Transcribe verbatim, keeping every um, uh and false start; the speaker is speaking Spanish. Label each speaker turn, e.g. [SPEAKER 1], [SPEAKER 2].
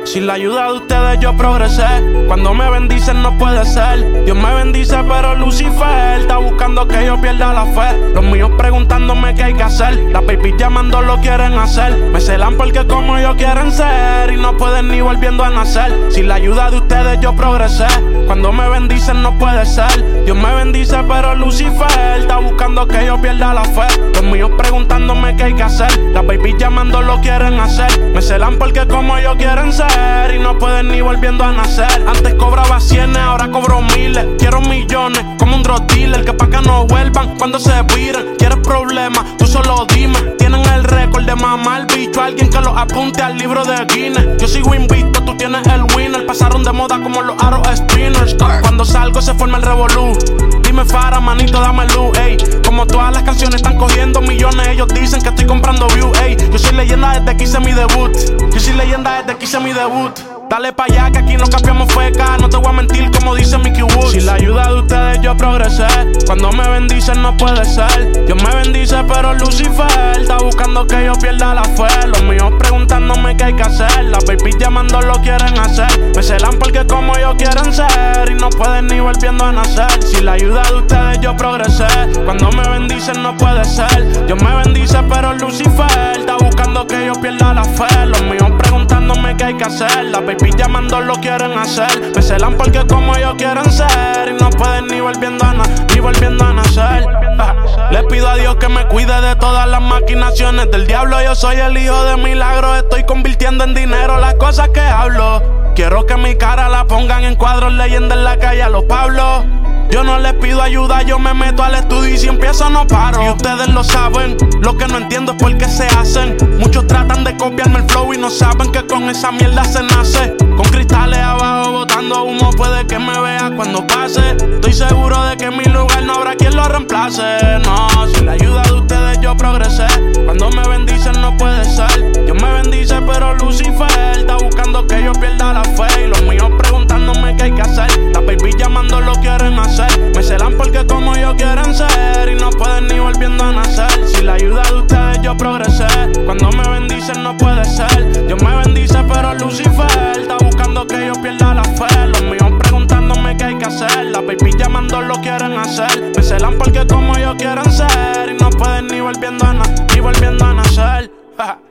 [SPEAKER 1] Sin la ayuda de ustedes yo progresé. Cuando me bendicen no puede ser. Dios me bendice pero Lucifer está buscando que yo pierda la fe. Los míos preguntándome qué hay que hacer. Las baby llamando lo quieren hacer. Me celan porque como ellos quieren ser y no pueden ni volviendo a nacer. Sin la ayuda de ustedes yo progresé. Cuando me bendicen no puede ser. Dios me bendice pero Lucifer está buscando que yo pierda la fe. Los míos preguntándome qué hay que hacer. Las baby llamando lo quieren hacer. Me celan porque como ellos quieren ser y no pueden ni volviendo a nacer. Antes cobraba cienes, ahora cobro miles. Quiero millones como un drug dealer. Que pa' que no vuelvan cuando se viren. ¿Quieres problemas? Tú solo dime. Tienen el récord de mamar bicho. Alguien que los apunte al libro de Guinness. Yo sigo invicto, tú tienes el winner. Pasaron de moda como los aro spinners. Cuando salgo se forma el revolú. Dime Fara, manito, dame luz, ey. Como todas las canciones están cogiendo millones. Ellos dicen que estoy comprando views, ey. Yo soy leyenda desde que hice mi debut. Yo soy leyenda desde que hice mi debut. Dale pa' allá que aquí no cambiamos feca. No te voy a mentir como dice Mickey Woods. Sin la ayuda de ustedes yo progresé. Cuando me bendicen no puede ser. Dios me bendice pero Lucifer está buscando que yo pierda la fe. Los míos preguntándome qué hay que hacer. Las baby llamando lo quieren hacer. Me celan porque como ellos quieren ser y no pueden ni volviendo a nacer. Sin la ayuda de ustedes yo progresé. Cuando me bendicen no puede ser. Dios me bendice pero Lucifer está buscando que yo pierda la fe. Los míos preguntándome qué hay que hacer. Las baby llamando lo quieren hacer. Me celan porque como ellos quieren ser y no pueden ni volviendo a, na ni volviendo a nacer. Ah, le pido a Dios que me cuide de todas las maquinaciones del diablo. Yo soy el hijo de milagros. Estoy convirtiendo en dinero las cosas que hablo. Quiero que mi cara la pongan en cuadros, leyenda en la calle a los Pablos. Yo no les pido ayuda, yo me meto al estudio y si empiezo no paro. Y ustedes lo saben, lo que no entiendo es por qué se hacen. Muchos tratan de copiarme el flow y no saben que con esa mierda se nace. Con cristales abajo botando humo puede que me vea cuando pase. Estoy seguro de que en mi lugar no habrá quien lo reemplace. No, sin la ayuda de ustedes yo progresé. Cuando me bendicen no puede ser. Dios me bendice pero Lucifer está buscando que yo pierda la fe. Y los míos preguntándome qué hay que hacer. Las baby llamando lo quieren hacer. Me celan porque como ellos quieren ser y no pueden ni volviendo a nacer. Sin la ayuda de ustedes yo progresé. Cuando me bendicen no puede ser. Dios me bendice pero Lucifer está buscando que yo pierda la fe. Los míos preguntándome qué hay que hacer. Las baby llamando lo quieren hacer. Me celan porque como ellos quieren ser y no pueden ni volviendo a, na ni volviendo a nacer.